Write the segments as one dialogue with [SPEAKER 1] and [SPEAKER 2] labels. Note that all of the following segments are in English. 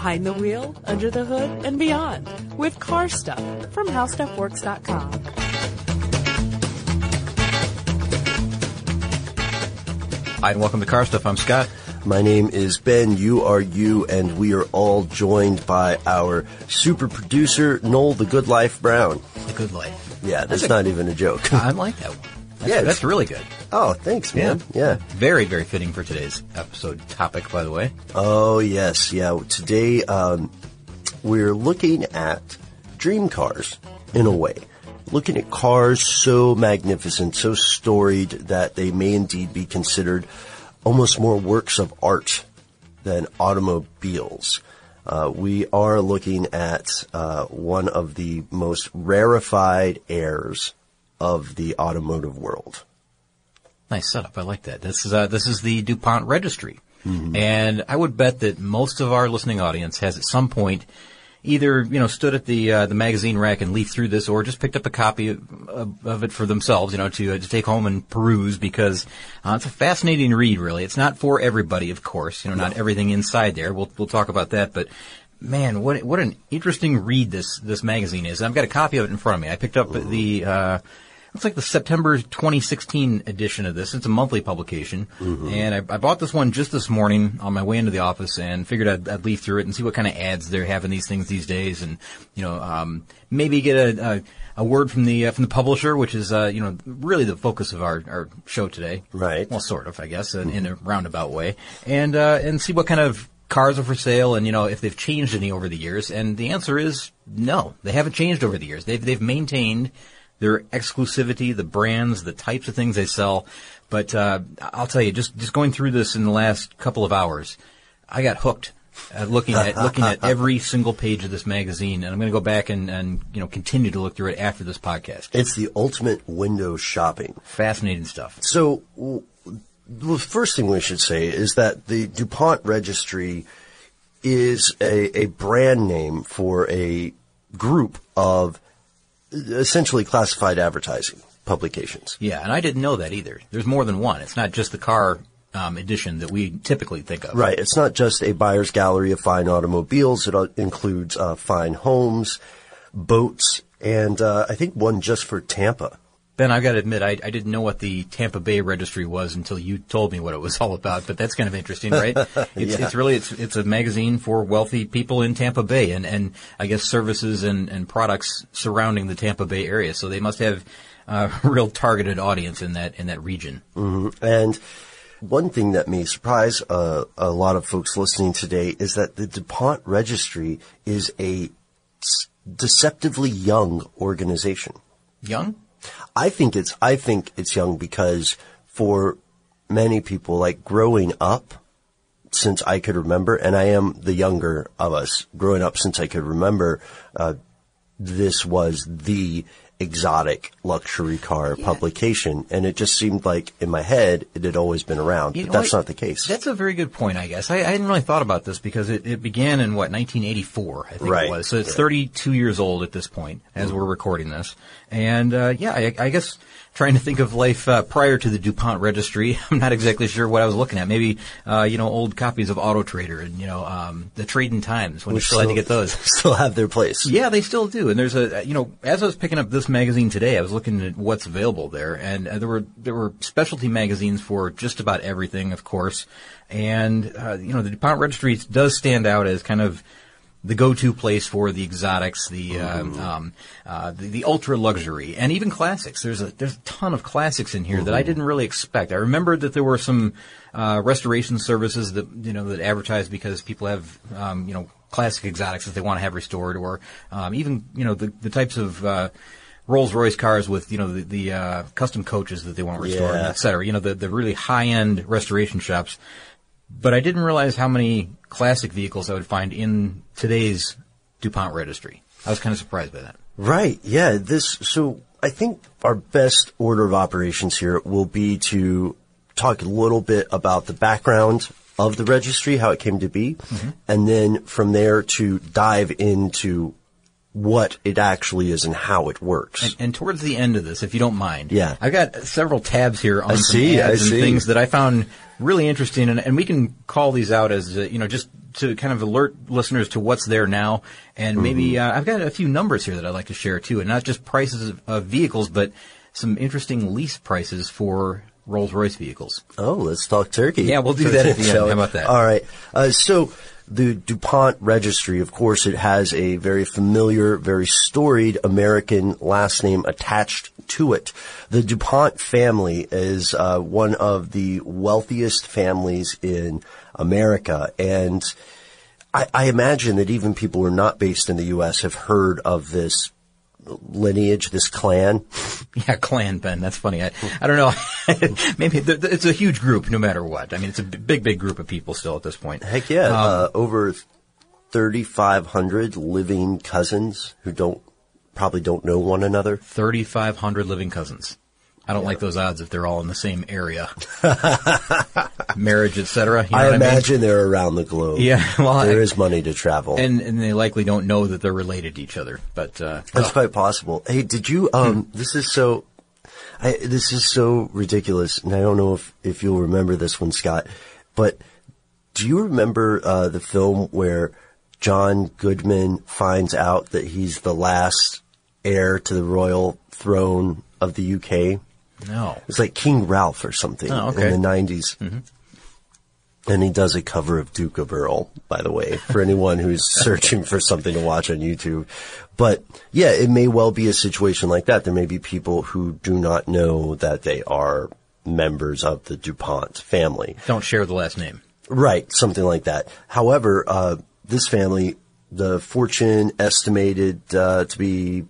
[SPEAKER 1] behind the wheel, under the hood, and beyond with Car Stuff from HowStuffWorks.com.
[SPEAKER 2] Hi, and welcome to Car Stuff. I'm Scott.
[SPEAKER 3] My name is Ben, you are you, and we are all joined by our super producer, Noel the Good Life Brown.
[SPEAKER 2] The Good Life.
[SPEAKER 3] Yeah, that's not even a joke.
[SPEAKER 2] I like that one. That's really good.
[SPEAKER 3] Oh, thanks, man. Yeah.
[SPEAKER 2] Very, very fitting for today's episode topic, by the way.
[SPEAKER 3] Oh, yes. Yeah. Today, we're looking at dream cars, in a way. Looking at cars so magnificent, so storied, that they may indeed be considered almost more works of art than automobiles. We are looking at one of the most rarefied heirs of the automotive world.
[SPEAKER 2] Nice setup. I like that. This is the DuPont Registry. Mm-hmm. And I would bet that most of our listening audience has at some point either, stood at the magazine rack and leafed through this, or just picked up a copy of it for themselves, to take home and peruse, because it's a fascinating read, really. It's not for everybody, of course. Not everything inside there. We'll talk about that, but man, what an interesting read this magazine is. I've got a copy of it in front of me. I picked up looks like the September 2016 edition of this. It's a monthly publication. Mm-hmm. And I bought this one just this morning on my way into the office and figured I'd leaf through it and see what kind of ads they're having these things these days, and, maybe get a word from the publisher, which is, really the focus of our show today.
[SPEAKER 3] Right.
[SPEAKER 2] Well, sort of, I guess, in a roundabout way. And see what kind of cars are for sale and, if they've changed any over the years. And the answer is no, they haven't changed over the years. They've maintained their exclusivity, the brands, the types of things they sell. But I'll tell you, just going through this in the last couple of hours, I got hooked at looking at every single page of this magazine, and I'm going to go back and continue to look through it after this podcast.
[SPEAKER 3] It's the ultimate window shopping.
[SPEAKER 2] Fascinating stuff.
[SPEAKER 3] So the first thing we should say is that the DuPont Registry is a brand name for a group of essentially classified advertising publications.
[SPEAKER 2] Yeah, and I didn't know that either. There's more than one. It's not just the car edition that we typically think of.
[SPEAKER 3] Right. It's not just a buyer's gallery of fine automobiles. It includes fine homes, boats, and I think one just for Tampa.
[SPEAKER 2] Ben, I've got to admit, I didn't know what the Tampa Bay Registry was until you told me what it was all about, but that's kind of interesting, right? It's a magazine for wealthy people in Tampa Bay and I guess services and products surrounding the Tampa Bay area. So they must have a real targeted audience in that region.
[SPEAKER 3] Mm-hmm. And one thing that may surprise a lot of folks listening today is that the DuPont Registry is a deceptively young organization.
[SPEAKER 2] Young?
[SPEAKER 3] I think it's young because for many people, like growing up since I could remember, and I am the younger of us, growing up since I could remember, this was the exotic luxury car publication, and it just seemed like in my head it had always been around, but that's not the case.
[SPEAKER 2] That's a very good point, I guess. I hadn't really thought about this because it began in 1984, I think it was. So it's 32 years old at this point as we're recording this. And I guess trying to think of life prior to the DuPont Registry, I'm not exactly sure what I was looking at. Maybe old copies of Auto Trader and the Trading Times when you still had to get those.
[SPEAKER 3] Still have their place.
[SPEAKER 2] Yeah, they still do. And there's as I was picking up this magazine today, I was looking at what's available there, and there were specialty magazines for just about everything, of course. And the DuPont Registry does stand out as kind of the go-to place for the exotics, the ultra luxury, and even classics. There's a ton of classics in here that I didn't really expect. I remembered that there were some restoration services that advertise because people have classic exotics that they want to have restored, or even the types of Rolls-Royce cars with the custom coaches that they want restored, et cetera. The really high-end restoration shops. But I didn't realize how many classic vehicles I would find in today's DuPont Registry. I was kind of surprised by that.
[SPEAKER 3] Right. Yeah. So I think our best order of operations here will be to talk a little bit about the background of the registry, how it came to be, and then from there to dive into what it actually is and how it works.
[SPEAKER 2] And towards the end of this, if you don't mind,
[SPEAKER 3] I've
[SPEAKER 2] got several tabs here on some ads and things that I found really interesting, and we can call these out as just to kind of alert listeners to what's there now, and maybe I've got a few numbers here that I'd like to share too, and not just prices of vehicles, but some interesting lease prices for Rolls-Royce vehicles.
[SPEAKER 3] Oh, let's talk turkey.
[SPEAKER 2] Yeah, we'll do that at the end. How about that?
[SPEAKER 3] All right. So the DuPont registry, of course, it has a very familiar, very storied American last name attached to it. The DuPont family is one of the wealthiest families in America, and I imagine that even people who are not based in the U.S. have heard of this lineage, this clan.
[SPEAKER 2] Yeah, clan, Ben. That's funny. I don't know. Maybe it's a huge group no matter what. I mean, it's a big group of people still at this point.
[SPEAKER 3] Heck yeah. Over 3,500 living cousins who probably don't know one another.
[SPEAKER 2] 3,500 living cousins. I don't like those odds if they're all in the same area. Marriage, etc.
[SPEAKER 3] I imagine they're around the globe.
[SPEAKER 2] Yeah, well,
[SPEAKER 3] there is money to travel.
[SPEAKER 2] And they likely don't know that they're related to each other. But
[SPEAKER 3] that's quite possible. Hey, did you this is so ridiculous, and I don't know if you'll remember this one, Scott, but do you remember the film where John Goodman finds out that he's the last heir to the royal throne of the UK?
[SPEAKER 2] No.
[SPEAKER 3] It's like King Ralph or something in the 90s. Mm-hmm. And he does a cover of Duke of Earl, by the way, for anyone who's searching for something to watch on YouTube. But yeah, it may well be a situation like that. There may be people who do not know that they are members of the DuPont family.
[SPEAKER 2] Don't share the last name.
[SPEAKER 3] Right, something like that. However, this family, the fortune estimated to be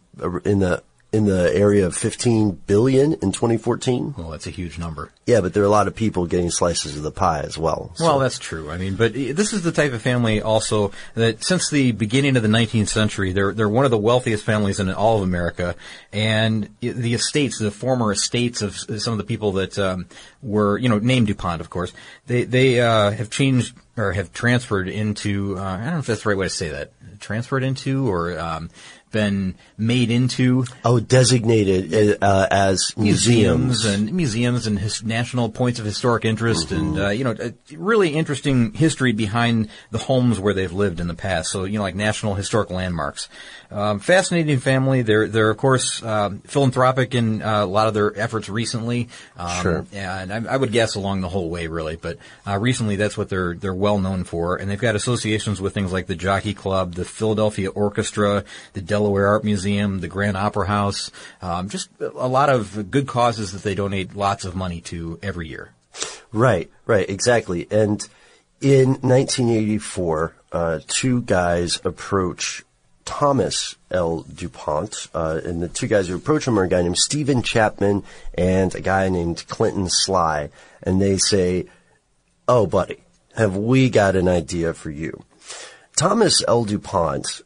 [SPEAKER 3] in the area of 15 billion in 2014.
[SPEAKER 2] Well, that's a huge number.
[SPEAKER 3] Yeah, but there are a lot of people getting slices of the pie as well. So.
[SPEAKER 2] Well, that's true. I mean, but this is the type of family also that since the beginning of the 19th century, they're one of the wealthiest families in all of America. And the estates, the former estates of some of the people that were, named DuPont, of course, they have changed or have transferred into, I don't know if that's the right way to say that, transferred into or been made into.
[SPEAKER 3] Oh, designated as museums
[SPEAKER 2] and national points of historic interest, and a really interesting history behind the homes where they've lived in the past. So like national historic landmarks. Fascinating family. They're of course philanthropic in a lot of their efforts recently.
[SPEAKER 3] Sure.
[SPEAKER 2] And I would guess along the whole way, really. But recently, that's what they're well known for. And they've got associations with things like the Jockey Club, the Philadelphia Orchestra, the Delaware Art Museum, the Grand Opera House. Just a lot of good causes that they donate lots of money to every year.
[SPEAKER 3] Right, exactly. And in 1984, two guys approach Thomas L. DuPont, and the two guys who approach him are a guy named Stephen Chapman and a guy named Clinton Sly. And they say, "Oh, buddy, have we got an idea for you?" Thomas L. DuPont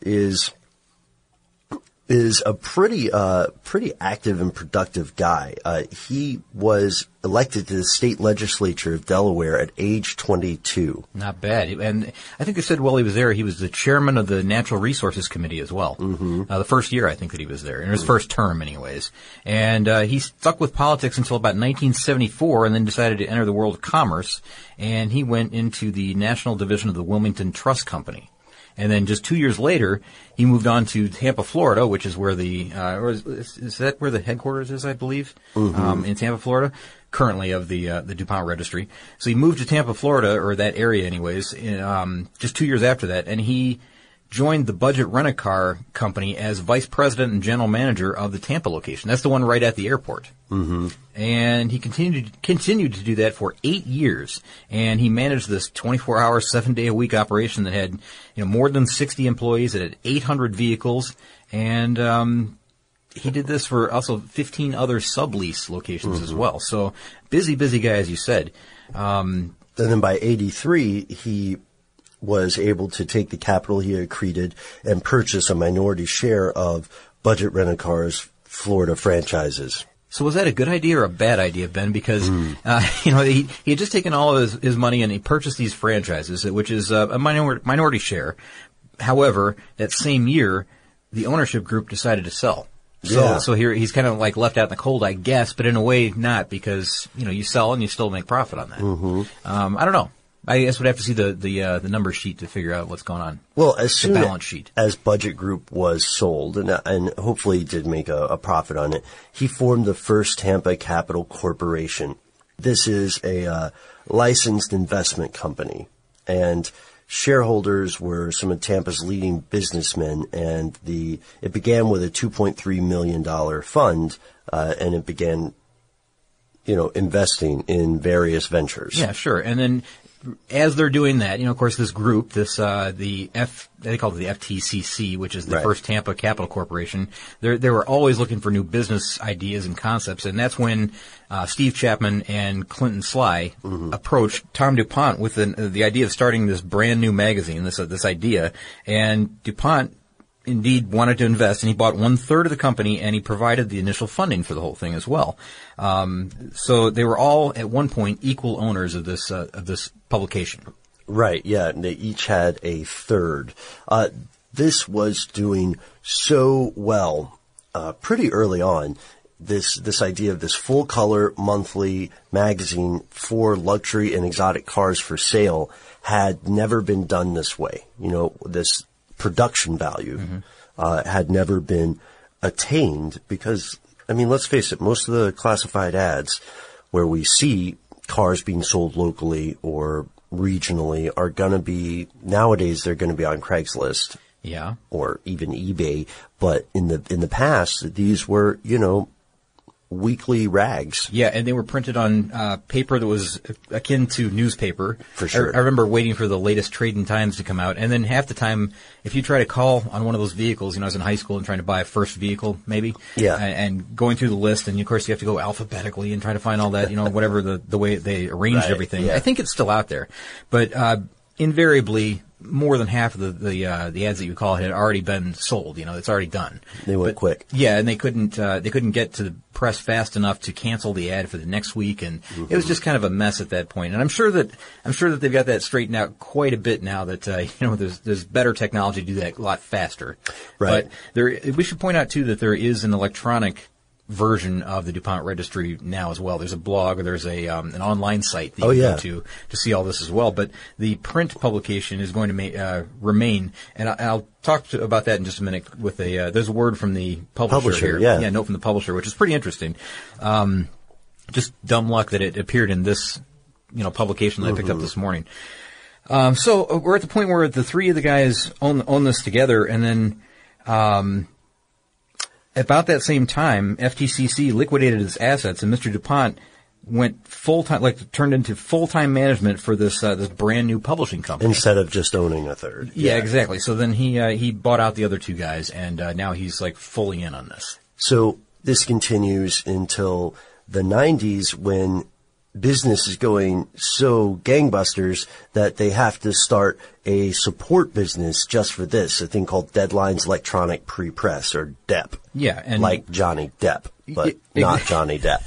[SPEAKER 3] is a pretty active and productive guy. He was elected to the state legislature of Delaware at age 22.
[SPEAKER 2] Not bad. And I think they said while he was there, he was the chairman of the Natural Resources Committee as well. Mm-hmm. The first year, I think, that he was there, in his first term anyways. And he stuck with politics until about 1974 and then decided to enter the world of commerce. And he went into the National Division of the Wilmington Trust Company. And then just 2 years later, he moved on to Tampa, Florida, which is where is that where the headquarters is, I believe, in Tampa, Florida, currently of the DuPont registry. So he moved to Tampa, Florida, or that area anyways, just 2 years after that, and he joined the Budget Rent-A-Car company as vice president and general manager of the Tampa location. That's the one right at the airport. Mm-hmm. And he continued to do that for 8 years. And he managed this 24-hour, 7-day-a-week operation that had, more than 60 employees. It had 800 vehicles. And he did this for also 15 other sublease locations as well. So busy guy, as you said.
[SPEAKER 3] And then by 83, he was able to take the capital he accreted and purchase a minority share of Budget Rent-A-Car's Florida franchises.
[SPEAKER 2] So was that a good idea or a bad idea, Ben? Because, he had just taken all of his money and he purchased these franchises, which is a minority share. However, that same year, the ownership group decided to sell. So here he's kind of like left out in the cold, I guess, but in a way not, because, you sell and you still make profit on that. Mm-hmm. I don't know. I guess we'd have to see the number sheet to figure out what's going on.
[SPEAKER 3] Well, as soon
[SPEAKER 2] balance sheet.
[SPEAKER 3] as Budget Group was sold, and hopefully did make a profit on it, he formed the First Tampa Capital Corporation. This is a licensed investment company, and shareholders were some of Tampa's leading businessmen, and it began with a $2.3 million fund, and it began, investing in various ventures.
[SPEAKER 2] Yeah, sure. And then as they're doing that, of course, this group, they call it the FTCC, which is the
[SPEAKER 3] Right.
[SPEAKER 2] First Tampa Capital Corporation. They were always looking for new business ideas and concepts, and that's when Steve Chapman and Clinton Sly approached Tom DuPont with the idea of starting this brand new magazine, this idea, and DuPont indeed wanted to invest, and he bought 1/3 of the company, and he provided the initial funding for the whole thing as well. So they were all at one point equal owners of this publication.
[SPEAKER 3] Right, yeah, and they each had a third. This was doing so well pretty early on. This idea of this full color monthly magazine for luxury and exotic cars for sale had never been done this way. This production value had never been attained because, let's face it, most of the classified ads where we see cars being sold locally or regionally are going to be, nowadays they're going to be on Craigslist.
[SPEAKER 2] Yeah.
[SPEAKER 3] Or even eBay. But in the past, these were, weekly rags.
[SPEAKER 2] Yeah, and they were printed on paper that was akin to newspaper.
[SPEAKER 3] For sure.
[SPEAKER 2] I remember waiting for the latest Trading Times to come out, and then half the time, if you try to call on one of those vehicles, I was in high school and trying to buy a first vehicle, maybe.
[SPEAKER 3] Yeah.
[SPEAKER 2] And going through the list, and of course you have to go alphabetically and try to find all that, whatever the way they arranged
[SPEAKER 3] Right,
[SPEAKER 2] everything.
[SPEAKER 3] yeah.
[SPEAKER 2] I think it's still out there, but invariably, more than half of the ads that you call had already been sold. It's already done.
[SPEAKER 3] They went quick.
[SPEAKER 2] Yeah, and they couldn't get to the press fast enough to cancel the ad for the next week, and it was just kind of a mess at that point. And I'm sure that they've got that straightened out quite a bit now that there's better technology to do that a lot faster.
[SPEAKER 3] Right.
[SPEAKER 2] But we should point out too that there is an electronic version of the DuPont Registry now as well. There's a blog, or there's an online site that you can go to see all this as well. But the print publication is going to remain, and I'll talk about that in just a minute. With there's a word from the publisher here,
[SPEAKER 3] yeah,
[SPEAKER 2] note from the publisher, which is pretty interesting. Just dumb luck that it appeared in this publication that I picked up this morning. So we're at the point where the three of the guys own this together, and then about that same time, FTCC liquidated its assets, and Mr. DuPont went full-time, turned into full-time management for this brand new publishing company.
[SPEAKER 3] Instead of just owning a third.
[SPEAKER 2] Yeah, exactly. So then he bought out the other two guys, and now he's fully in on this.
[SPEAKER 3] So this continues until the 90s when business is going so gangbusters that they have to start a support business just for this, a thing called Deadlines Electronic Pre-Press, or DEP.
[SPEAKER 2] Yeah, and
[SPEAKER 3] like Johnny Depp, but not Johnny Depp.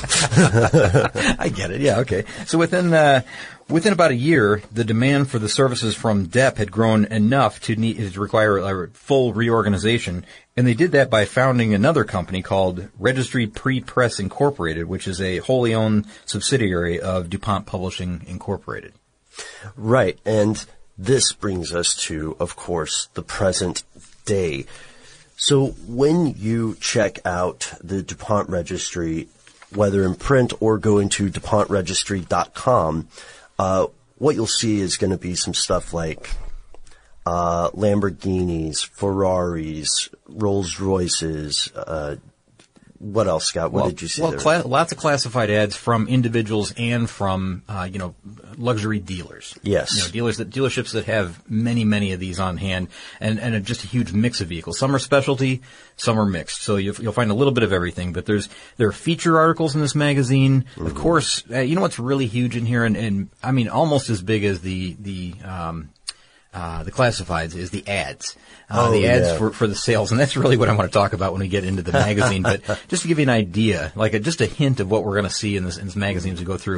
[SPEAKER 2] I get it. Yeah, okay. So within about a year, the demand for the services from DEP had grown enough to require a full reorganization, and they did that by founding another company called Registry Pre-Press Incorporated, which is a wholly owned subsidiary of DuPont Publishing Incorporated.
[SPEAKER 3] Right, and this brings us to, of course, the present day. So when you check out the DuPont Registry, whether in print or go into DuPontRegistry.com, what you'll see is going to be some stuff like Lamborghinis, Ferraris, Rolls Royces. What else, Scott? What did you see there?
[SPEAKER 2] Lots of classified ads from individuals and from luxury dealers.
[SPEAKER 3] Yes,
[SPEAKER 2] dealerships that have many of these on hand, and just a huge mix of vehicles. Some are specialty, some are mixed. So you'll find a little bit of everything. But there are feature articles in this magazine. Mm-hmm. Of course, what's really huge in here, and I mean almost as big as the classifieds is the ads. The ads for the sales, and that's really what I want to talk about when we get into the magazine. But just to give you an idea, just a hint of what we're going to see in this magazine as we go through.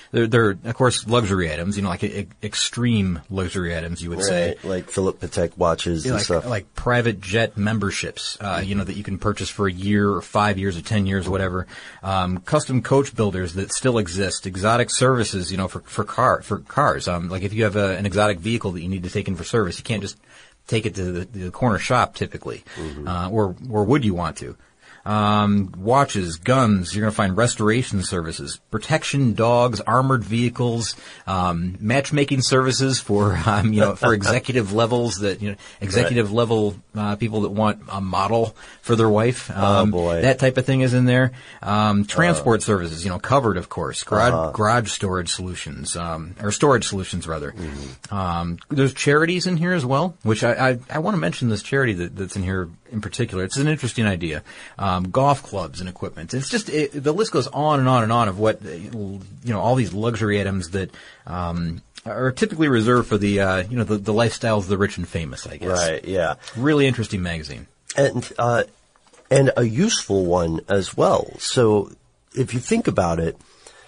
[SPEAKER 2] they're of course luxury items, like extreme luxury items, you would say.
[SPEAKER 3] Like Philip Patek watches and stuff.
[SPEAKER 2] Like private jet memberships, that you can purchase for a year or 5 years or 10 years or whatever. Custom coach builders that still exist, exotic services, for cars. Like if you have an exotic vehicle that you need to take in for service, you can't just take it to the corner shop typically, or would you want to? Watches, guns, you're going to find restoration services, protection dogs, armored vehicles, matchmaking services for, for executive levels executive level, people that want a model for their wife.
[SPEAKER 3] Oh boy.
[SPEAKER 2] That type of thing is in there. Transport services, covered, of course. Garage storage solutions, or storage solutions rather. There's charities in here as well, which I want to mention this charity that's in here in particular. It's an interesting idea. Golf clubs and equipment. It's just, the list goes on and on and on of what, all these luxury items that, are typically reserved for the lifestyles of the rich and famous, I guess.
[SPEAKER 3] Right, yeah.
[SPEAKER 2] Really interesting magazine.
[SPEAKER 3] And a useful one as well. So if you think about it,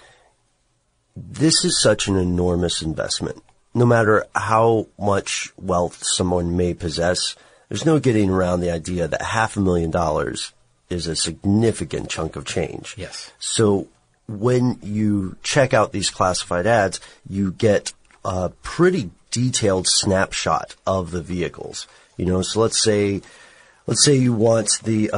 [SPEAKER 3] this is such an enormous investment. No matter how much wealth someone may possess, there's no getting around the idea that $500,000 is a significant chunk of change.
[SPEAKER 2] Yes.
[SPEAKER 3] So when you check out these classified ads, you get a pretty detailed snapshot of the vehicles. So let's say you want the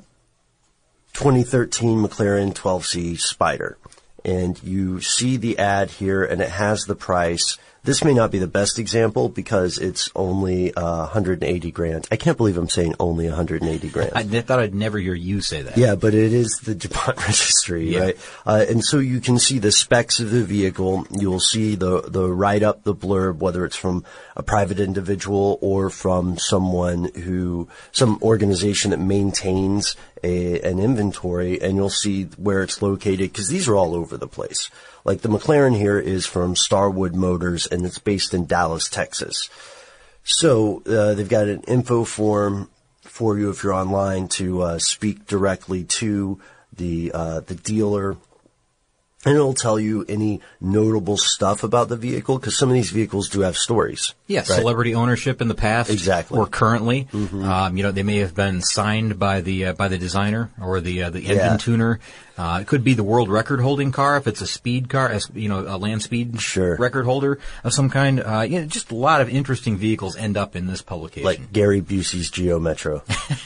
[SPEAKER 3] 2013 McLaren 12C Spider, and you see the ad here, and it has the price. This may not be the best example because it's only $180,000. I can't believe I'm saying only $180,000.
[SPEAKER 2] I thought I'd never hear you say that.
[SPEAKER 3] Yeah, but it is the DuPont registry, right? And so you can see the specs of the vehicle. You'll see the write-up, the blurb, whether it's from a private individual or from some organization that maintains an inventory, and you'll see where it's located, because these are all over the place. Like the McLaren here is from Starwood Motors, and it's based in Dallas, Texas. So they've got an info form for you if you're online to speak directly to the dealer. And it'll tell you any notable stuff about the vehicle, because some of these vehicles do have stories.
[SPEAKER 2] Yeah, right? Celebrity ownership in the past.
[SPEAKER 3] Exactly.
[SPEAKER 2] Or currently. They may have been signed by the designer or the engine tuner. It could be the world record holding car if it's a speed car, a land speed record holder of some kind. Just a lot of interesting vehicles end up in this publication.
[SPEAKER 3] Like Gary Busey's Geo Metro.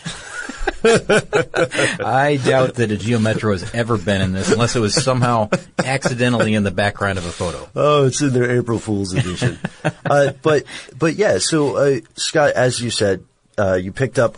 [SPEAKER 2] I doubt that a Geo Metro has ever been in this unless it was somehow accidentally in the background of a photo.
[SPEAKER 3] Oh, it's in their April Fool's edition. But yeah, so, Scott, as you said, you picked up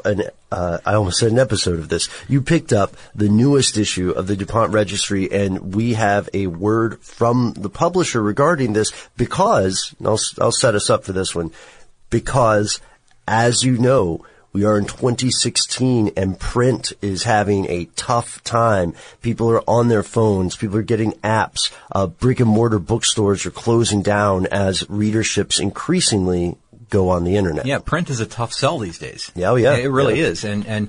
[SPEAKER 3] I almost said an episode of this. You picked up the newest issue of the DuPont Registry, and we have a word from the publisher regarding this because, and I'll set us up for this one, because, as you know, we are in 2016 and print is having a tough time. People are on their phones. People are getting apps. Brick and mortar bookstores are closing down as readerships increasingly go on the internet.
[SPEAKER 2] Yeah, print is a tough sell these days.
[SPEAKER 3] Yeah, oh, yeah.
[SPEAKER 2] It really is. And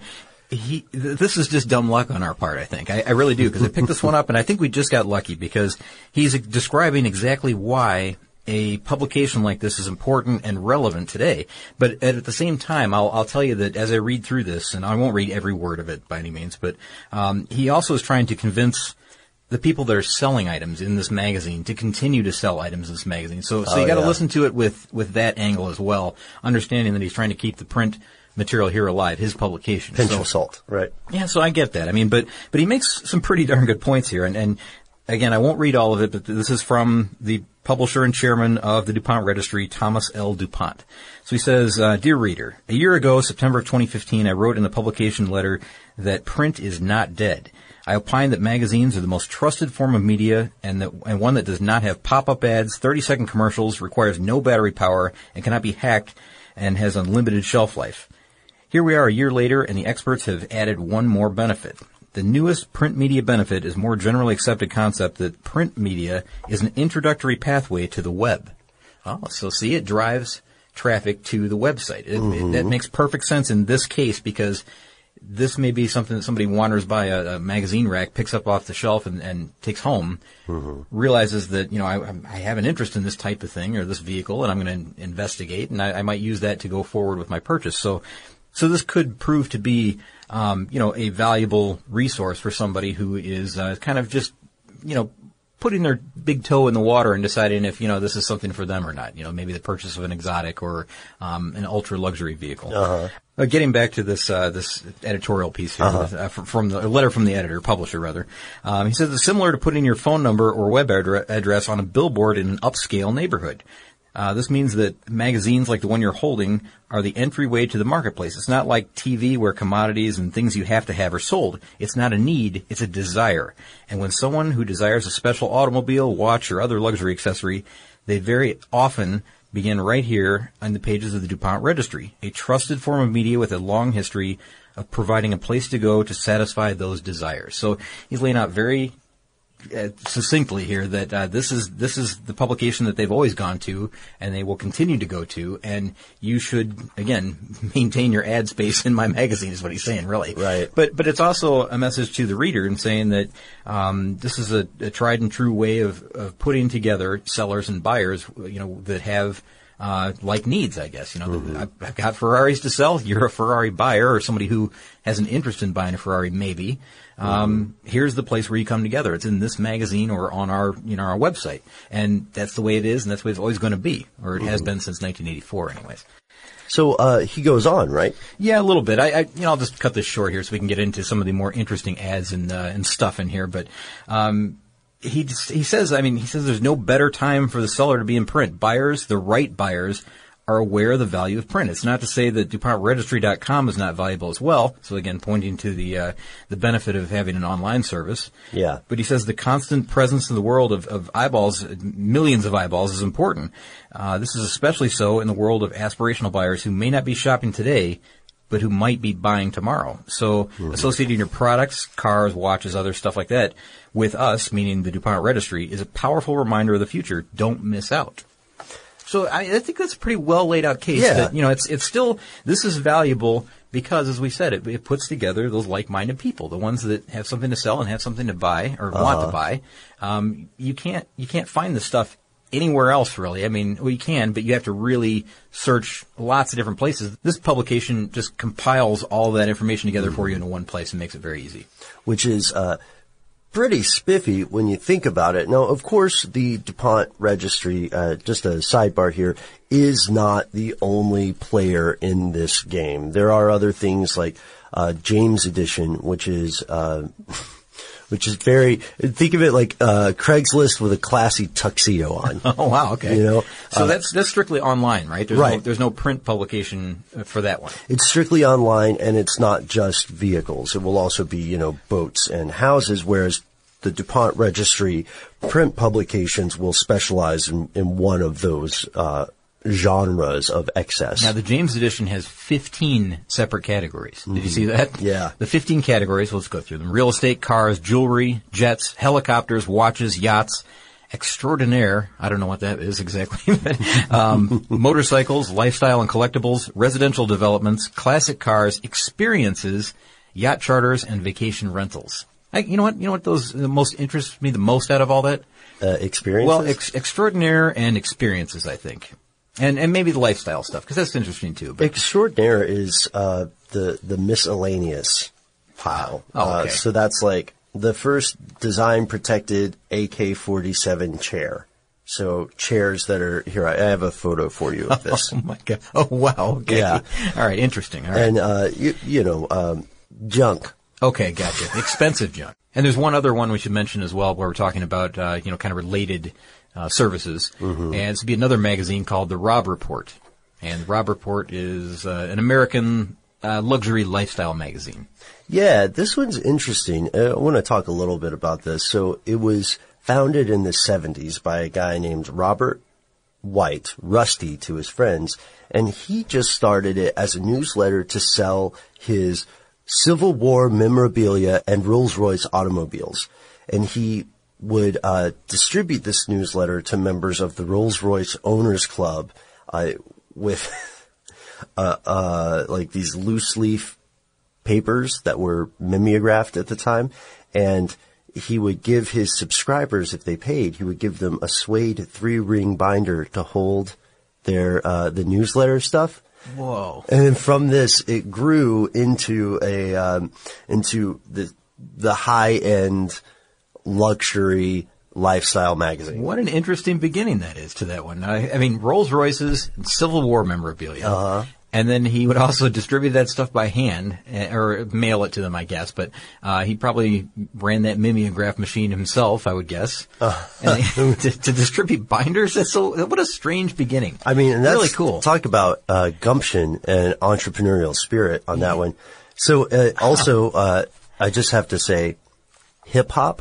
[SPEAKER 2] this is just dumb luck on our part, I think. I really do, because I picked this one up and I think we just got lucky because he's describing exactly why a publication like this is important and relevant today. But at the same time, I'll tell you that as I read through this, and I won't read every word of it by any means, but he also is trying to convince the people that are selling items in this magazine to continue to sell items in this magazine. So you got to listen to it with that angle as well, understanding that he's trying to keep the print material here alive, his publication.
[SPEAKER 3] Pinch of salt, right?
[SPEAKER 2] Yeah, so I get that. I mean, but he makes some pretty darn good points here, and again, I won't read all of it, but this is from the publisher and chairman of the DuPont Registry, Thomas L. DuPont. So he says, Dear reader, a year ago, September of 2015, I wrote in the publication letter that print is not dead. I opine that magazines are the most trusted form of media and one that does not have pop-up ads, 30-second commercials, requires no battery power, and cannot be hacked, and has unlimited shelf life. Here we are a year later, and the experts have added one more benefit. The newest print media benefit is more generally accepted concept that print media is an introductory pathway to the web. Oh, so see, it drives traffic to the website. That makes perfect sense in this case because this may be something that somebody wanders by a magazine rack, picks up off the shelf and takes home, realizes that, I have an interest in this type of thing or this vehicle, and I'm going to investigate, and I might use that to go forward with my purchase. So this could prove to be, a valuable resource for somebody who is kind of just, putting their big toe in the water and deciding if, this is something for them or not. Maybe the purchase of an exotic or an ultra luxury vehicle. Getting back to this editorial piece here, from the letter from the publisher rather. He says it's similar to putting your phone number or web address on a billboard in an upscale neighborhood. This means that magazines like the one you're holding are the entryway to the marketplace. It's not like TV where commodities and things you have to have are sold. It's not a need, it's a desire. And when someone who desires a special automobile, watch, or other luxury accessory, they very often begin right here on the pages of the DuPont Registry, a trusted form of media with a long history of providing a place to go to satisfy those desires. So he's laying out very succinctly here that this is the publication that they've always gone to, and they will continue to go to, and you should again maintain your ad space in my magazine is what he's saying, really.
[SPEAKER 3] Right.
[SPEAKER 2] But it's also a message to the reader and saying that this is a tried and true way of putting together sellers and buyers, that have like needs, I guess. I've got Ferraris to sell. You're a Ferrari buyer or somebody who has an interest in buying a Ferrari, maybe. Here's the place where you come together. It's in this magazine or on our website. And that's the way it is, and that's the way it's always going to be, or it has been since 1984 anyways.
[SPEAKER 3] So, he goes on, right?
[SPEAKER 2] Yeah, a little bit. I'll just cut this short here so we can get into some of the more interesting ads and stuff in here, but, he says there's no better time for the seller to be in print. Buyers, the right buyers, are aware of the value of print. It's not to say that DuPontRegistry.com is not valuable as well. So again, pointing to the benefit of having an online service.
[SPEAKER 3] Yeah.
[SPEAKER 2] But he says the constant presence in the world of eyeballs, millions of eyeballs, is important. This is especially so in the world of aspirational buyers who may not be shopping today, but who might be buying tomorrow. So associating your products, cars, watches, other stuff like that with us, meaning the DuPont Registry, is a powerful reminder of the future. Don't miss out. So I think that's a pretty well laid out case.
[SPEAKER 3] Yeah.
[SPEAKER 2] That, it's still, this is valuable because, as we said, it puts together those like-minded people, the ones that have something to sell and have something to buy or want to buy. You can't find this stuff anywhere else, really. I mean, well, you can, but you have to really search lots of different places. This publication just compiles all of that information together for you in one place and makes it very easy.
[SPEAKER 3] Which is, pretty spiffy when you think about it. Now, of course, the DuPont Registry, just a sidebar here, is not the only player in this game. There are other things like, James Edition, which is very, think of it like, Craigslist with a classy tuxedo on.
[SPEAKER 2] Oh, wow. Okay. So that's strictly online, right? There's no print publication for that one.
[SPEAKER 3] It's strictly online, and it's not just vehicles. It will also be, boats and houses, whereas the DuPont Registry print publications will specialize in one of those, genres of excess.
[SPEAKER 2] Now, the James Edition has 15 separate categories. Did you see that?
[SPEAKER 3] Yeah.
[SPEAKER 2] The 15 categories, let's go through them. Real estate, cars, jewelry, jets, helicopters, watches, yachts, extraordinaire, I don't know what that is exactly, but, motorcycles, lifestyle and collectibles, residential developments, classic cars, experiences, yacht charters, and vacation rentals. You know what those most interest me the most out of all that?
[SPEAKER 3] Experiences?
[SPEAKER 2] Well, extraordinaire and experiences, I think. And maybe the lifestyle stuff, because that's interesting too. But.
[SPEAKER 3] Extraordinaire is, the miscellaneous pile.
[SPEAKER 2] Oh, okay.
[SPEAKER 3] So that's like the first design protected AK-47 chair. So chairs that are here. I have a photo for you of this.
[SPEAKER 2] Oh my God. Oh wow. Okay.
[SPEAKER 3] Yeah.
[SPEAKER 2] All right. Interesting. All right.
[SPEAKER 3] And, junk.
[SPEAKER 2] Okay. Gotcha. Expensive junk. And there's one other one we should mention as well where we're talking about, kind of related, services. And it's to be another magazine called The Robb Report. And Robb Report is, an American, luxury lifestyle magazine.
[SPEAKER 3] Yeah. This one's interesting. I want to talk a little bit about this. So it was founded in the 70s by a guy named Robert White, Rusty to his friends, and he just started it as a newsletter to sell his Civil War memorabilia and Rolls-Royce automobiles. And he would distribute this newsletter to members of the Rolls-Royce Owners Club with like these loose leaf papers that were mimeographed at the time, and he would give his subscribers, if they paid, he would give them a suede 3-ring binder to hold their the newsletter stuff.
[SPEAKER 2] Whoa!
[SPEAKER 3] And then from this, it grew into into the high end luxury lifestyle magazine.
[SPEAKER 2] What an interesting beginning that is to that one. I mean, Rolls Royces, Civil War memorabilia. And then he would also distribute that stuff by hand, or mail it to them, I guess. But he probably ran that mimeograph machine himself, I would guess. And to distribute binders, what a strange beginning.
[SPEAKER 3] I mean, and that's
[SPEAKER 2] really cool.
[SPEAKER 3] Talk about gumption and entrepreneurial spirit on that one. So also, I just have to say, hip hop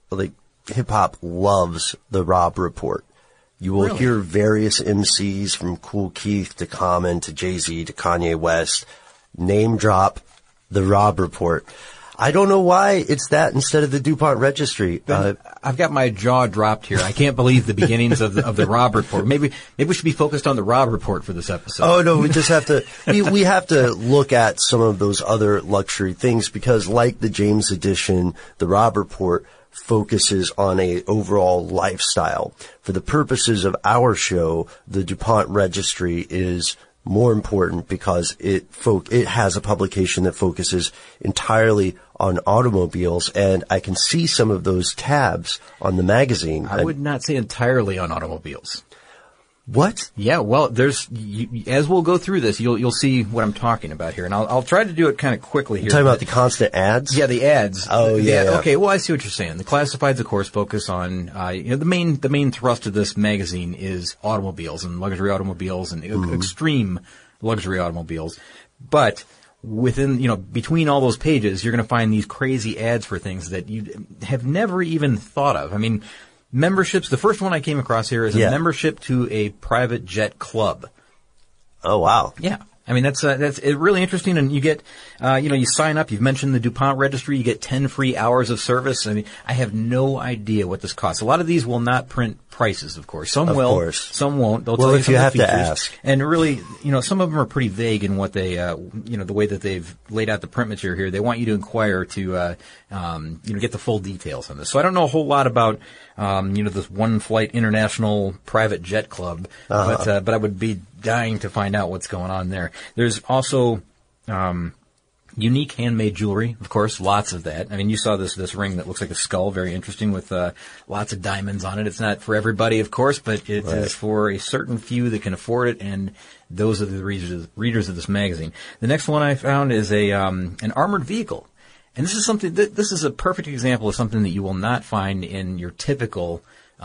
[SPEAKER 3] loves the Rob Report. You will hear various MCs from Kool Keith to Common to Jay-Z to Kanye West name drop the Rob Report. I don't know why it's that instead of the DuPont Registry.
[SPEAKER 2] I've got my jaw dropped here. I can't believe the beginnings of the Rob Report. Maybe we should be focused on the Rob Report for this episode.
[SPEAKER 3] Oh no, we just have to we have to look at some of those other luxury things, because like the James edition, the Rob Report focuses on a overall lifestyle. For the purposes of our show, the DuPont Registry is more important because it has a publication that focuses entirely on automobiles, and I can see some of those tabs on the magazine.
[SPEAKER 2] I would not say entirely on automobiles.
[SPEAKER 3] What?
[SPEAKER 2] Yeah, well, as we'll go through this, you'll see what I'm talking about here, and I'll try to do it kind of quickly here.
[SPEAKER 3] You're talking about the constant ads?
[SPEAKER 2] Yeah, the ads.
[SPEAKER 3] Oh, yeah.
[SPEAKER 2] Okay, well, I see what you're saying. The classifieds, of course, focus on, the main thrust of this magazine is automobiles and luxury automobiles and extreme luxury automobiles. But within, between all those pages, you're going to find these crazy ads for things that you have never even thought of. I mean, memberships, the first one I came across here is a membership to a private jet club.
[SPEAKER 3] Oh, wow.
[SPEAKER 2] Yeah. I mean, that's really interesting. And you get, you sign up. You've mentioned the DuPont Registry. You get 10 free hours of service. I mean, I have no idea what this costs. A lot of these will not print prices, of course. Some will, some won't. They'll tell you some of the features.
[SPEAKER 3] Well, if you have to ask.
[SPEAKER 2] And really, some of them are pretty vague in what they, the way that they've laid out the print material here. They want you to inquire to, get the full details on this. So I don't know a whole lot about, this One Flight International Private Jet Club, but I would be dying to find out what's going on there. There's also, unique handmade jewelry, of course, lots of that. I mean, you saw this ring that looks like a skull, very interesting, with lots of diamonds on it. It's not for everybody, of course, but it is for a certain few that can afford it, and those are the readers of this magazine. The next one I found is an armored vehicle. And this is something, this is a perfect example of something that you will not find in your typical,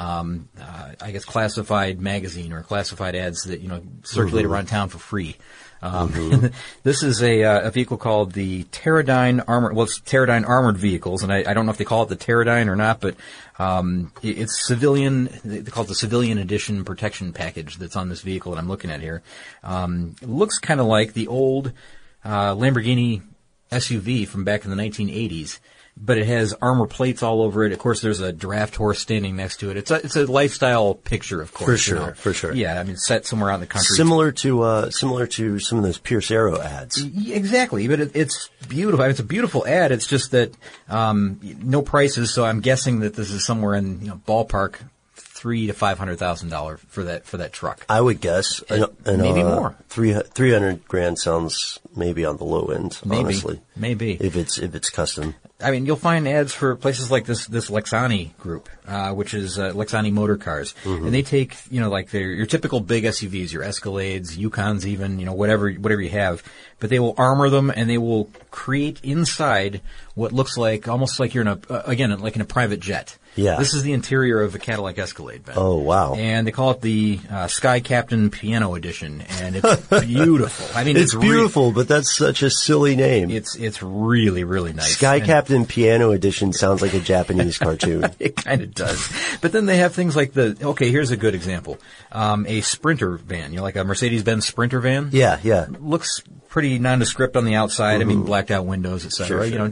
[SPEAKER 2] classified magazine or classified ads that, circulate around town for free. This is a vehicle called the Teradyne it's Teradyne Armored Vehicles, and I don't know if they call it the Teradyne or not, but it's civilian. They call it the Civilian Edition Protection Package that's on this vehicle that I'm looking at here. It looks kind of like the old Lamborghini SUV from back in the 1980s. But it has armor plates all over it. Of course, there's a draft horse standing next to it. It's a lifestyle picture, of course.
[SPEAKER 3] For sure.
[SPEAKER 2] Yeah, I mean, set somewhere out in the country.
[SPEAKER 3] Similar to some of those Pierce Arrow ads.
[SPEAKER 2] Exactly, but it's beautiful. I mean, it's a beautiful ad. It's just that no prices, so I'm guessing that this is somewhere in ballpark $300,000 to $500,000 for that truck.
[SPEAKER 3] I would guess, and
[SPEAKER 2] maybe more.
[SPEAKER 3] $300,000 sounds maybe on the low end. Honestly,
[SPEAKER 2] maybe
[SPEAKER 3] if it's custom.
[SPEAKER 2] I mean, you'll find ads for places like this Lexani group, which is Lexani Motor Cars, and they take like your typical big SUVs, your Escalades, Yukons, even whatever you have, but they will armor them and they will create inside what looks like almost like you're in in a private jet.
[SPEAKER 3] Yeah.
[SPEAKER 2] This is the interior of a Cadillac Escalade, Ben.
[SPEAKER 3] Oh, wow.
[SPEAKER 2] And they call it the Sky Captain Piano Edition, and it's beautiful. I mean,
[SPEAKER 3] it's beautiful, but that's such a silly name.
[SPEAKER 2] It's really, really nice.
[SPEAKER 3] Sky Captain Piano Edition sounds like a Japanese cartoon.
[SPEAKER 2] It kind of does. But then they have things like here's a good example. A Sprinter van, like a Mercedes-Benz Sprinter van.
[SPEAKER 3] Yeah.
[SPEAKER 2] Looks pretty nondescript on the outside. I mean, blacked out windows, et cetera.
[SPEAKER 3] Sure.
[SPEAKER 2] Just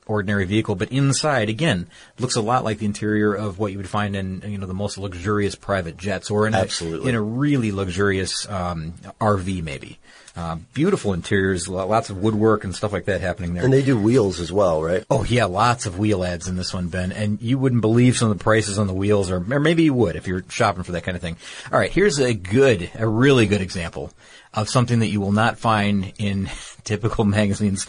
[SPEAKER 2] ordinary vehicle, but inside, again, looks a lot like the interior of what you would find in, the most luxurious private jets or in a really luxurious RV maybe. Beautiful interiors, lots of woodwork and stuff like that happening there.
[SPEAKER 3] And they do wheels as well, right?
[SPEAKER 2] Oh, yeah, lots of wheel ads in this one, Ben. And you wouldn't believe some of the prices on the wheels, or maybe you would if you're shopping for that kind of thing. All right, here's a really good example of something that you will not find in typical magazines.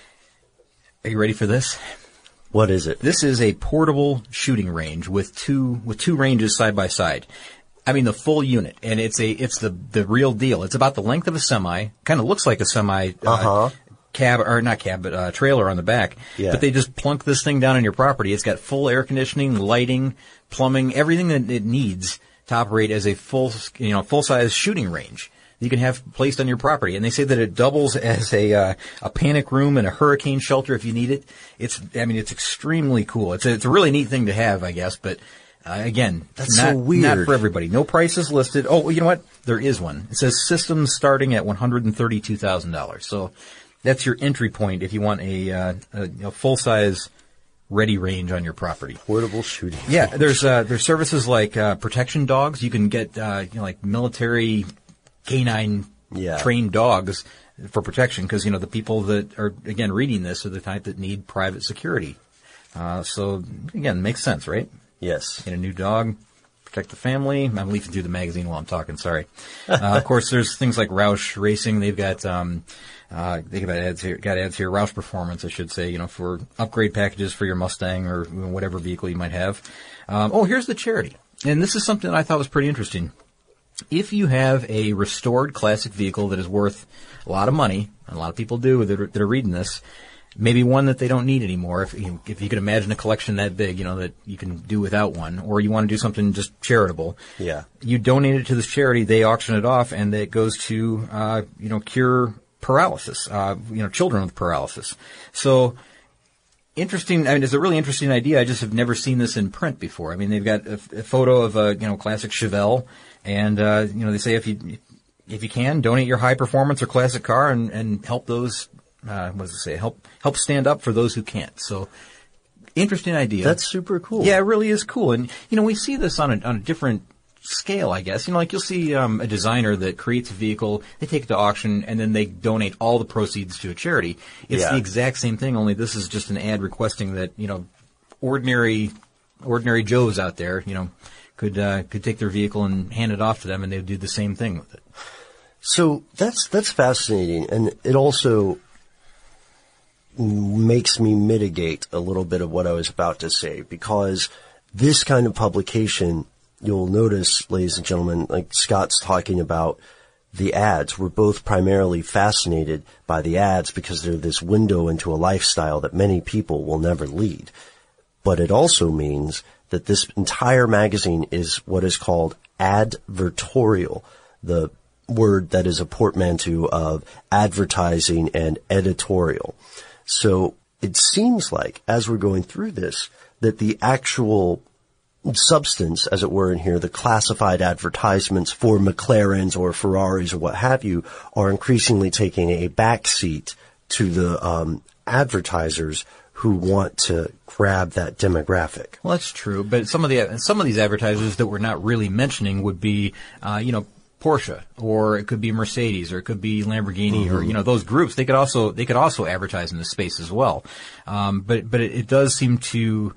[SPEAKER 2] Are you ready for this?
[SPEAKER 3] What is it?
[SPEAKER 2] This is a portable shooting range with two ranges side by side. I mean, the full unit, and it's the real deal. It's about the length of a semi. Kind of looks like a semi cab, or not cab, but trailer on the back.
[SPEAKER 3] Yeah.
[SPEAKER 2] But they just plunk this thing down on your property. It's got full air conditioning, lighting, plumbing, everything that it needs to operate as a full-size shooting range you can have placed on your property. And they say that it doubles as a panic room and a hurricane shelter if you need it. It's extremely cool. It's a really neat thing to have, I guess, but again,
[SPEAKER 3] that's so weird.
[SPEAKER 2] Not for everybody. No prices listed. Oh, you know what? There is one. It says systems starting at $132,000. So that's your entry point if you want a full-size ready range on your property.
[SPEAKER 3] Portable shooting.
[SPEAKER 2] Yeah, there's services like protection dogs. You can get like military canine trained dogs for protection because the people that are again reading this are the type that need private security. So again, makes sense, right?
[SPEAKER 3] Yes.
[SPEAKER 2] Get a new dog, protect the family. I'm leafing through the magazine while I'm talking. Sorry. Of course, there's things like Roush Racing. They've got they got ads here. Roush Performance, I should say. For upgrade packages for your Mustang or whatever vehicle you might have. Here's the charity, and this is something that I thought was pretty interesting. If you have a restored classic vehicle that is worth a lot of money, and a lot of people do that are reading this. Maybe one that they don't need anymore. If you could imagine a collection that big, that you can do without one, or you want to do something just charitable.
[SPEAKER 3] Yeah.
[SPEAKER 2] You donate it to this charity, they auction it off, and it goes to, cure paralysis, children with paralysis. So, interesting. I mean, it's a really interesting idea. I just have never seen this in print before. I mean, they've got a photo of a, classic Chevelle, and, they say if you can, donate your high performance or classic car and help those, what does it say? Help stand up for those who can't. So, interesting idea.
[SPEAKER 3] That's super cool.
[SPEAKER 2] Yeah, it really is cool. And, we see this on a different scale, I guess. Like you'll see a designer that creates a vehicle, they take it to auction, and then they donate all the proceeds to a charity. It's the exact same thing, only this is just an ad requesting that, ordinary Joes out there, could take their vehicle and hand it off to them, and they would do the same thing with it.
[SPEAKER 3] So that's fascinating, and it also makes me mitigate a little bit of what I was about to say, because this kind of publication, you'll notice, ladies and gentlemen, like Scott's talking about the ads. We're both primarily fascinated by the ads because they're this window into a lifestyle that many people will never lead. But it also means that this entire magazine is what is called advertorial, the word that is a portmanteau of advertising and editorial. So it seems like, as we're going through this, that the actual substance, as it were, in here, the classified advertisements for McLarens or Ferraris or what have you, are increasingly taking a backseat to the advertisers who want to grab that demographic.
[SPEAKER 2] Well, that's true, but some of these advertisers that we're not really mentioning would be, Porsche, or it could be Mercedes, or it could be Lamborghini, or those groups. They could also advertise in this space as well. But it does seem to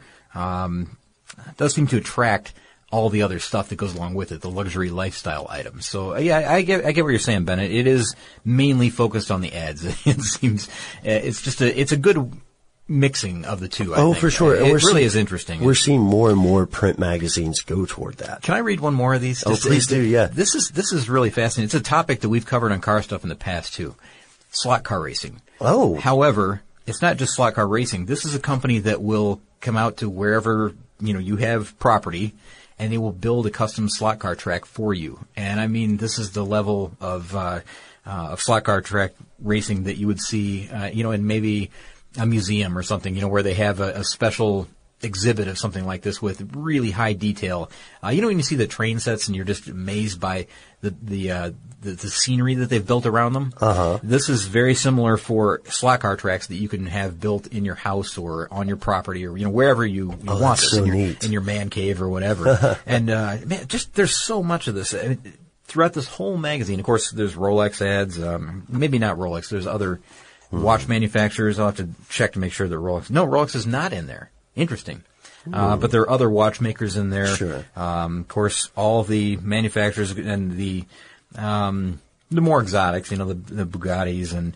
[SPEAKER 2] attract all the other stuff that goes along with it, the luxury lifestyle items. So yeah, I get what you're saying, Bennett. It is mainly focused on the ads. It seems it's a good mixing of the two. I think.
[SPEAKER 3] For sure.
[SPEAKER 2] It really is interesting.
[SPEAKER 3] We're seeing more and more print magazines go toward that.
[SPEAKER 2] Can I read one more of these?
[SPEAKER 3] Please do, yeah.
[SPEAKER 2] This is really fascinating. It's a topic that we've covered on Car Stuff in the past too. Slot car racing.
[SPEAKER 3] Oh.
[SPEAKER 2] However, it's not just slot car racing. This is a company that will come out to wherever, you have property, and they will build a custom slot car track for you. And I mean, this is the level of slot car track racing that you would see, in maybe a museum or something, where they have a special exhibit of something like this with really high detail. You know, when you see the train sets and you're just amazed by the scenery that they've built around them. This is very similar for slot car tracks that you can have built in your house or on your property or, you know, wherever you want this,
[SPEAKER 3] so
[SPEAKER 2] in your man cave or whatever. And, man, just, there's so much of this. I mean, throughout this whole magazine, of course, there's Rolex ads, maybe not Rolex, there's other watch manufacturers. I'll have to check to make sure that Rolex is not in there. Interesting. But there are other watchmakers in there.
[SPEAKER 3] Sure.
[SPEAKER 2] Of course, all the manufacturers and the more exotics, you know, the Bugattis and,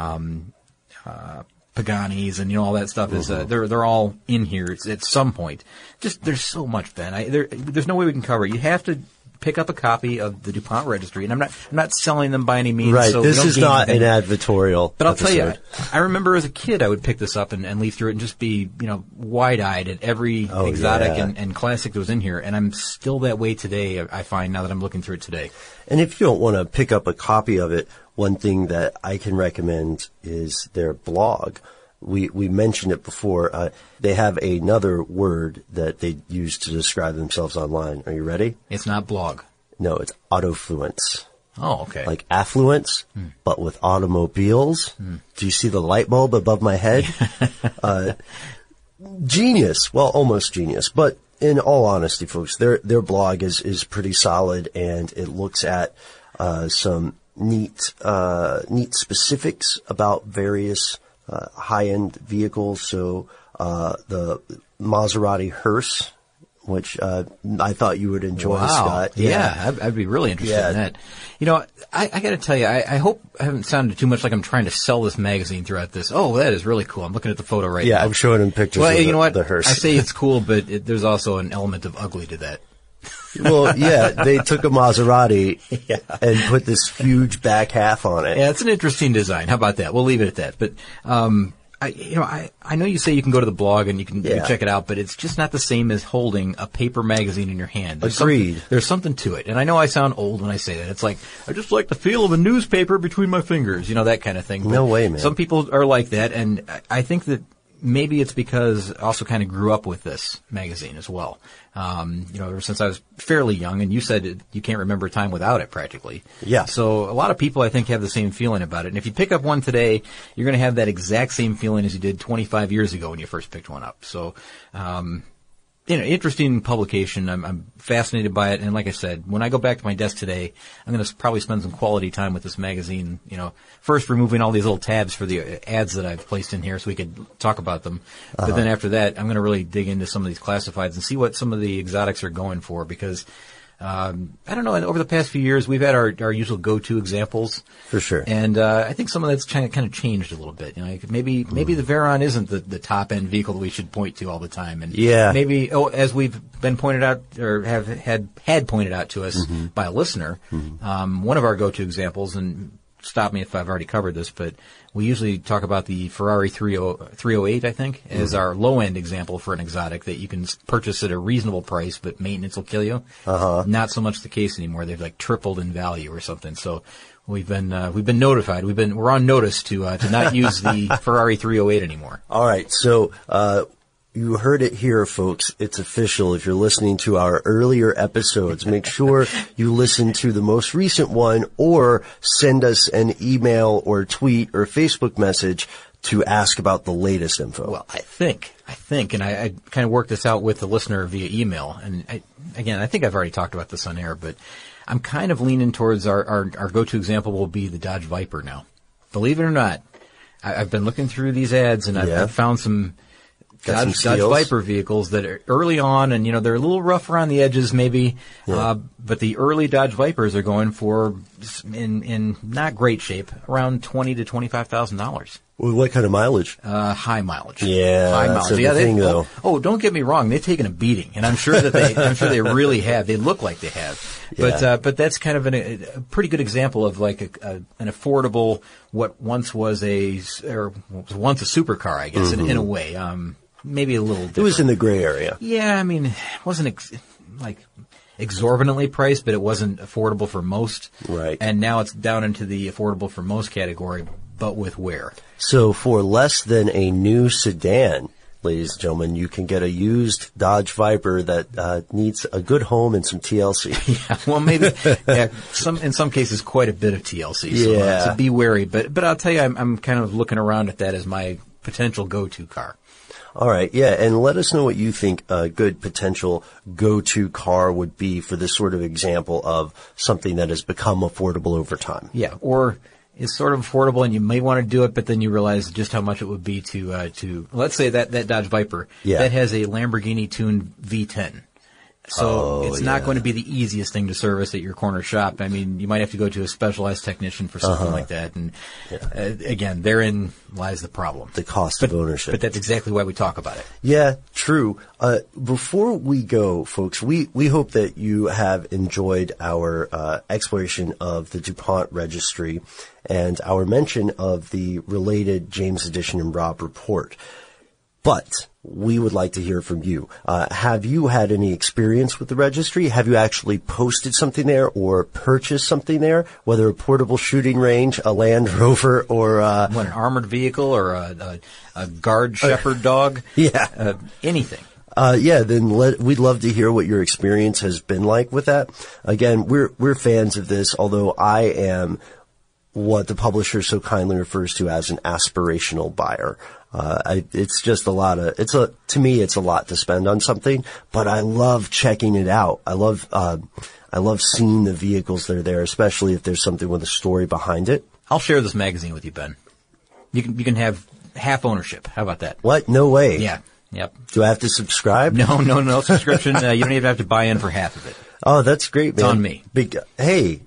[SPEAKER 2] Paganis and, you know, all that stuff is, they're all in here at some point. Just, there's so much, Ben. There's no way we can cover it. You have to pick up a copy of the DuPont Registry, and I'm not selling them by any means.
[SPEAKER 3] Right.
[SPEAKER 2] So
[SPEAKER 3] this is not an advertorial.
[SPEAKER 2] But I'll
[SPEAKER 3] episode.
[SPEAKER 2] tell you, I remember as a kid, I would pick this up and leaf through it and just be, you know, wide-eyed at every exotic and classic that was in here. And I'm still that way today, I find, now that I'm looking through it today.
[SPEAKER 3] And if you don't want to pick up a copy of it, one thing that I can recommend is their blog. We mentioned it before. They have another word that they use to describe themselves online. Are you ready?
[SPEAKER 2] It's not blog.
[SPEAKER 3] No, it's autofluence.
[SPEAKER 2] Oh, okay.
[SPEAKER 3] Like affluence, but with automobiles. Do you see the light bulb above my head? Genius. Well, almost genius. But in all honesty, folks, their blog is pretty solid, and it looks at some neat specifics about various high-end vehicles. So the Maserati Hearse, which I thought you would enjoy, Scott.
[SPEAKER 2] Yeah, I'd be really interested in that. You know, I got to tell you, I hope I haven't sounded too much like I'm trying to sell this magazine throughout this. Oh, that is really cool. I'm looking at the photo right now.
[SPEAKER 3] Yeah, I'm showing him pictures of
[SPEAKER 2] you know what?
[SPEAKER 3] the Hearse.
[SPEAKER 2] I say it's cool, but there's also an element of ugly to that.
[SPEAKER 3] Well, yeah, they took a Maserati and put this huge back half on it.
[SPEAKER 2] Yeah, it's an interesting design. How about that? We'll leave it at that. But, I know you say you can go to the blog and you can check it out, but it's just not the same as holding a paper magazine in your hand.
[SPEAKER 3] Agreed.
[SPEAKER 2] There's something to it. And I know I sound old when I say that. It's like, I just like the feel of a newspaper between my fingers, you know, that kind of thing. But
[SPEAKER 3] no way, man.
[SPEAKER 2] Some people are like that, and I think that maybe it's because I also kind of grew up with this magazine as well. You know, ever since I was fairly young, and you said you can't remember a time without it practically.
[SPEAKER 3] Yeah.
[SPEAKER 2] So a lot of people, I think, have the same feeling about it. And if you pick up one today, you're going to have that exact same feeling as you did 25 years ago when you first picked one up. So, you know, interesting publication. I'm fascinated by it. And like I said, when I go back to my desk today, I'm going to probably spend some quality time with this magazine, you know, first removing all these little tabs for the ads that I've placed in here so we could talk about them. But then after that, I'm going to really dig into some of these classifieds and see what some of the exotics are going for, because I don't know, over the past few years, we've had our usual go-to examples.
[SPEAKER 3] For sure.
[SPEAKER 2] And I think some of that's kind of changed a little bit. You know, maybe the Veyron isn't the top-end vehicle that we should point to all the time. And maybe, as we've been pointed out, or had pointed out to us by a listener, one of our go-to examples, and stop me if I've already covered this, but we usually talk about the Ferrari 308, I think, as our low-end example for an exotic that you can purchase at a reasonable price, but maintenance will kill you. Not so much the case anymore. They've like tripled in value or something. So we've been notified. We're on notice to not use the Ferrari 308 anymore.
[SPEAKER 3] All right. So, you heard it here, folks. It's official. If you're listening to our earlier episodes, make sure you listen to the most recent one, or send us an email or tweet or Facebook message to ask about the latest info.
[SPEAKER 2] Well, I think, and I kind of worked this out with the listener via email. And I think I've already talked about this on air, but I'm kind of leaning towards our go-to example will be the Dodge Viper now. Believe it or not, I've been looking through these ads, and I've found some Dodge Viper vehicles that are early on, and, you know, they're a little rough around the edges maybe, but the early Dodge Vipers are going for, in not great shape, around $20,000 to $25,000.
[SPEAKER 3] Well, what kind of mileage?
[SPEAKER 2] High mileage.
[SPEAKER 3] Yeah,
[SPEAKER 2] high
[SPEAKER 3] that's
[SPEAKER 2] mileage.
[SPEAKER 3] the thing, though.
[SPEAKER 2] Oh, don't get me wrong. They've taken a beating, and I'm sure that they really have. They look like they have. But that's kind of a pretty good example of like an affordable, what once was once a supercar, I guess, in a way. Maybe a little different.
[SPEAKER 3] It was in the gray area.
[SPEAKER 2] Yeah, I mean, it wasn't exorbitantly priced, but it wasn't affordable for most.
[SPEAKER 3] Right.
[SPEAKER 2] And now it's down into the affordable for most category, but with wear.
[SPEAKER 3] So for less than a new sedan, ladies and gentlemen, you can get a used Dodge Viper that needs a good home and some TLC.
[SPEAKER 2] Yeah, well, maybe in some cases quite a bit of TLC. So be wary. But I'll tell you, I'm kind of looking around at that as my potential go-to car.
[SPEAKER 3] All right, yeah, and let us know what you think a good potential go-to car would be for this sort of example of something that has become affordable over time.
[SPEAKER 2] Yeah, or is sort of affordable and you may want to do it, but then you realize just how much it would be to let's say that Dodge Viper that has a Lamborghini tuned V10. So it's not going to be the easiest thing to service at your corner shop. I mean, you might have to go to a specialized technician for something like that. And again, therein lies the problem.
[SPEAKER 3] The cost of ownership.
[SPEAKER 2] But that's exactly why we talk about it.
[SPEAKER 3] Yeah, true. Before we go, folks, we hope that you have enjoyed our exploration of the DuPont registry and our mention of the related James Edition and Robb report. But we would like to hear from you. Have you had any experience with the registry? Have you actually posted something there or purchased something there? Whether a portable shooting range, a Land Rover, or
[SPEAKER 2] an armored vehicle or a guard shepherd dog?
[SPEAKER 3] Yeah.
[SPEAKER 2] Anything.
[SPEAKER 3] Then we'd love to hear what your experience has been like with that. Again, we're fans of this, although I am what the publisher so kindly refers to as an aspirational buyer. It's just to me, it's a lot to spend on something, but I love checking it out. I love seeing the vehicles that are there, especially if there's something with a story behind it.
[SPEAKER 2] I'll share this magazine with you, Ben. You can have half ownership. How about that?
[SPEAKER 3] What? No way.
[SPEAKER 2] Yeah. Yep.
[SPEAKER 3] Do I have to subscribe?
[SPEAKER 2] No subscription. You don't even have to buy in for half of it.
[SPEAKER 3] Oh, that's great, man.
[SPEAKER 2] It's on me.
[SPEAKER 3] Hey.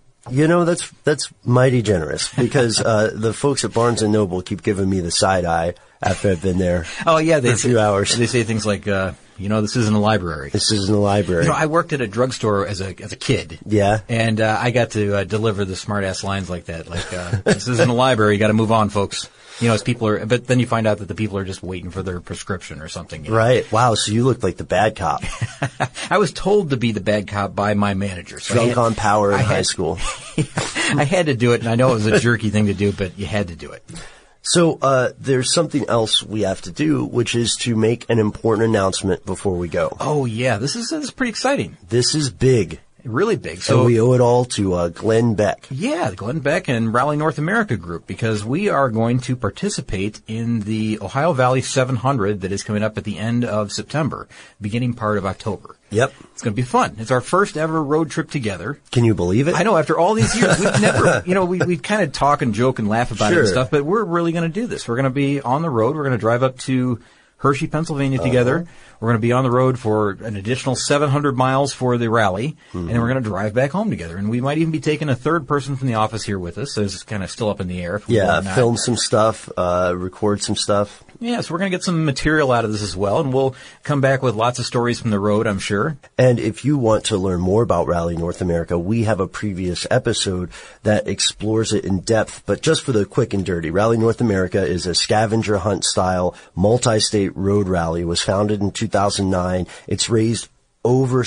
[SPEAKER 3] That's mighty generous because, the folks at Barnes & Noble keep giving me the side eye after I've been there.
[SPEAKER 2] Oh, yeah.
[SPEAKER 3] For a few hours.
[SPEAKER 2] They say things like, this isn't a library.
[SPEAKER 3] This isn't a library.
[SPEAKER 2] I worked at a drugstore as a kid.
[SPEAKER 3] Yeah.
[SPEAKER 2] And, I got to, deliver the smart ass lines like that. Like, this isn't a library. You gotta move on, folks. As but then you find out that the people are just waiting for their prescription or something.
[SPEAKER 3] Right. Wow. So you look like the bad cop.
[SPEAKER 2] I was told to be the bad cop by my manager. So
[SPEAKER 3] Drunk on power in high school.
[SPEAKER 2] I had to do it, and I know it was a jerky thing to do, but you had to do it.
[SPEAKER 3] So, there's something else we have to do, which is to make an important announcement before we go.
[SPEAKER 2] Oh yeah. This is pretty exciting.
[SPEAKER 3] This is big.
[SPEAKER 2] Really big. So
[SPEAKER 3] and we owe it all to Glenn Beck.
[SPEAKER 2] Yeah, the Glenn Beck and Rally North America group, because we are going to participate in the Ohio Valley 700 that is coming up at the end of September, beginning part of October.
[SPEAKER 3] Yep.
[SPEAKER 2] It's going to be fun. It's our first ever road trip together.
[SPEAKER 3] Can you believe it?
[SPEAKER 2] I know, after all these years, we've never, we kind of talk and joke and laugh about it and stuff, but we're really going to do this. We're going to be on the road. We're going to drive up to Hershey, Pennsylvania together. We're going to be on the road for an additional 700 miles for the rally, and then we're going to drive back home together. And we might even be taking a third person from the office here with us, so it's kind of still up in the air.
[SPEAKER 3] Film some stuff, record some stuff.
[SPEAKER 2] Yeah, so we're going to get some material out of this as well, and we'll come back with lots of stories from the road, I'm sure.
[SPEAKER 3] And if you want to learn more about Rally North America, we have a previous episode that explores it in depth. But just for the quick and dirty, Rally North America is a scavenger hunt style multi-state road rally. It was founded in 2009. It's raised over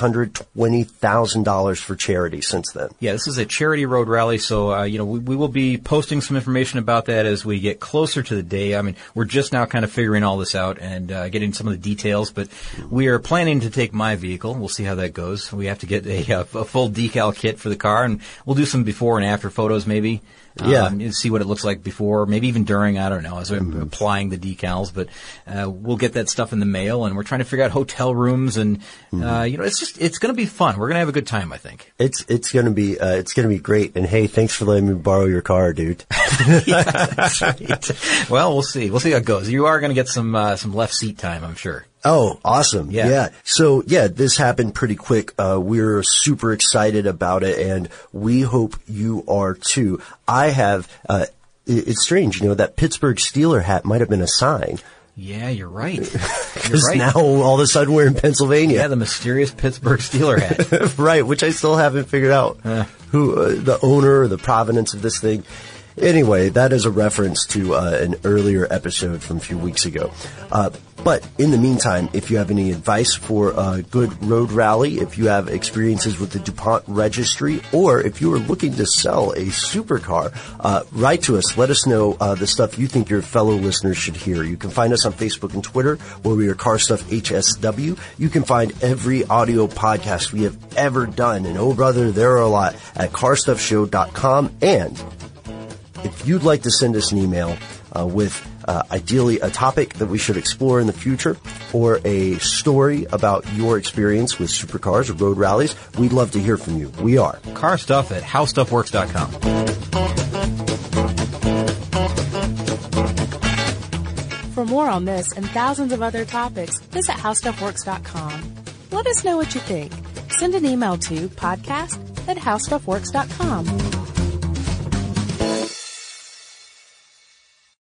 [SPEAKER 3] $620,000 for charity since then.
[SPEAKER 2] Yeah, this is a charity road rally, so we will be posting some information about that as we get closer to the day. I mean, we're just now kind of figuring all this out and getting some of the details, but we are planning to take my vehicle. We'll see how that goes. We have to get a full decal kit for the car, and we'll do some before and after photos maybe. See what it looks like before, maybe even during, I don't know, as I'm applying the decals, but we'll get that stuff in the mail, and we're trying to figure out hotel rooms, and it's going to be fun. We're going to have a good time, I think.
[SPEAKER 3] It's going to be great. And hey, thanks for letting me borrow your car, dude.
[SPEAKER 2] Yeah, that's right. Well, we'll see how it goes. You are going to get some left seat time, I'm sure.
[SPEAKER 3] Oh, awesome. Yeah. So, this happened pretty quick. We're super excited about it, and we hope you are too. I have, it's strange, that Pittsburgh Steeler hat might have been a sign.
[SPEAKER 2] Yeah, you're right.
[SPEAKER 3] Because now all of a sudden we're in Pennsylvania.
[SPEAKER 2] Yeah, the mysterious Pittsburgh Steeler hat.
[SPEAKER 3] Right, which I still haven't figured out who, the owner or the provenance of this thing. Anyway, that is a reference to an earlier episode from a few weeks ago. But in the meantime, if you have any advice for a good road rally, if you have experiences with the DuPont registry, or if you are looking to sell a supercar, write to us. Let us know the stuff you think your fellow listeners should hear. You can find us on Facebook and Twitter, where we are Car Stuff HSW. You can find every audio podcast we have ever done, and oh brother, there are a lot, at carstuffshow.com. And if you'd like to send us an email with ideally a topic that we should explore in the future, or a story about your experience with supercars or road rallies, we'd love to hear from you. We are
[SPEAKER 2] Carstuff at HowStuffWorks.com.
[SPEAKER 1] For more on this and thousands of other topics, visit HowStuffWorks.com. Let us know what you think. Send an email to podcast@HowStuffWorks.com.